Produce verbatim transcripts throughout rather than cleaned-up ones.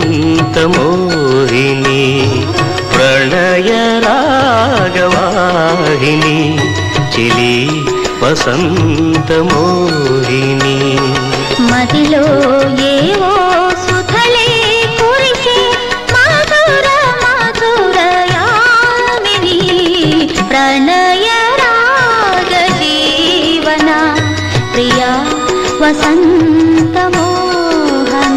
వసంతమోహిని ప్రణయ రాగవాహిని చిలి వసంతమోహిని మదిలో ఏవో సుధలే కురిసే మధుర మధుర యామిని ప్రణయ రాగ జీవన ప్రియా వసంతమోహన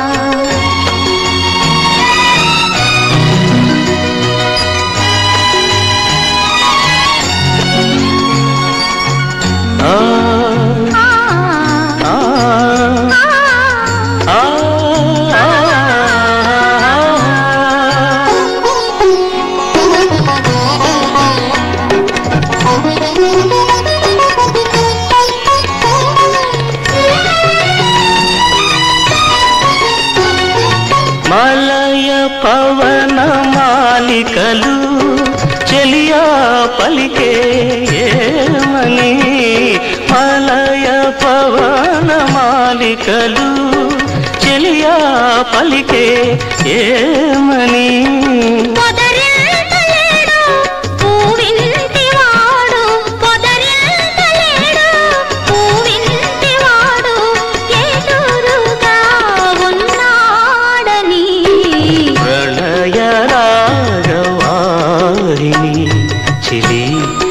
మలయ పవన మాలికలు చెలియా పలికే ఏమని మలయ పవన మాలికలు చెలియా పలికే ఏమని చిలి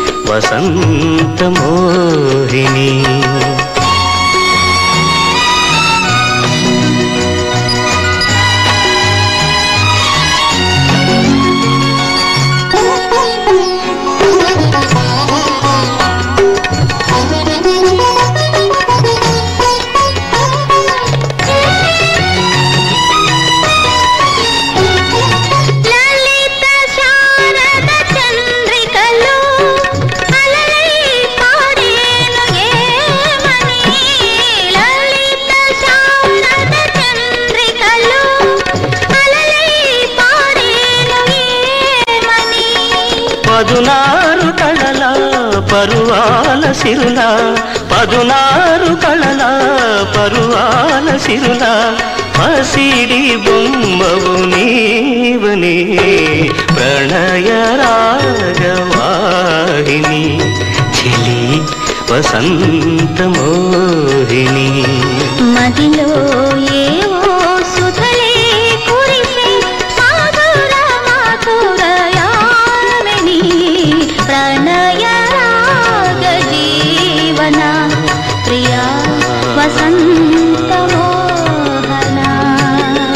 వసంతమోహిని పదునారు కళల పరువాల సిరుల పదునారు కళల పరువాల సిరుల పసిడి బొమ్మవు నీవని ప్రణయ రాగవాహిని చిలి వసంతమోహిని మదిలో ఏ